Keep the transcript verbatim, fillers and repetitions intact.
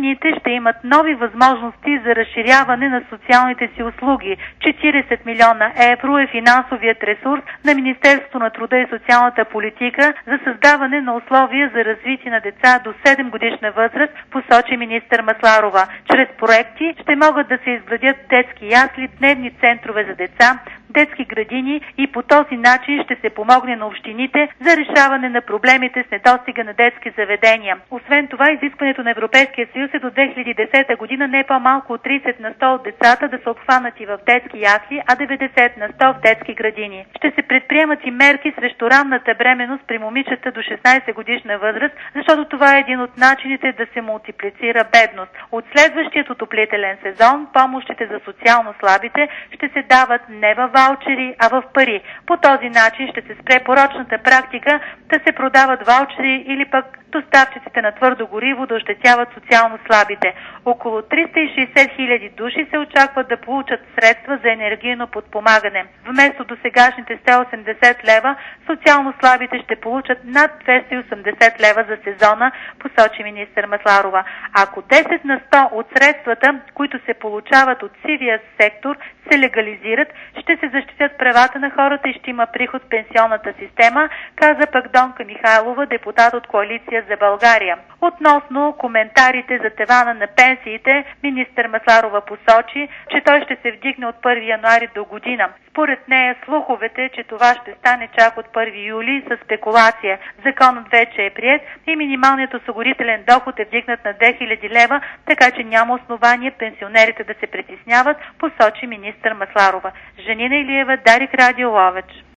Жените ще имат нови възможности за разширяване на социалните си услуги. четиридесет милиона евро е финансовият ресурс на Министерството на труда и социалната политика за създаване на условия за развитие на деца до седем годишна възраст, посочи министър Масларова. Чрез проекти ще могат да се изградят детски ясли, дневни центрове за деца, детски градини и по този начин ще се помогне на общините за решаване на проблемите с недостига на детски заведения. Освен това, изискването на Европейския съюз е до две хиляди и десета година не по-малко от тридесет на сто от децата да са обхванати в детски ясли, а деветдесет на сто в детски градини. Ще се предприемат и мерки срещу ранната бременност при момичета до шестнадесет годишна възраст, защото това е един от начините да се мултиплицира бедност. От следващият отоплителен сезон помощите за социално слабите ще се дават не във ваучери, а в пари. По този начин ще се спре порочната практика да се продават ваучери или пък доставчиците на твърдо гориво да ощетяват социално слабите. Около триста и шейсет хиляди души се очакват да получат средства за енергийно подпомагане. Вместо до сегашните сто и осемдесет лева, социално слабите ще получат над двеста и осемдесет лева за сезона, посочи министър Масларова. Ако десет на сто от средствата, които се получават от сивия сектор, се легализират, ще се защитят правата на хората и ще има приход в пенсионната система, каза пък Донка Михайлова, депутат от Коалиция за България. Относно коментарите за тавана на пенсиите, министър Масларова посочи, че той ще се вдигне от първи януари до година. Според нея слуховете, че това ще стане чак от първи юли, са спекулация. Законът вече е приет и минималният осигурителен доход е вдигнат на две хиляди лева, така че няма основание пенсионерите да се притесняват, посочи министър Масларова. Жанина Илиева, Дарик, Радио Ловеч.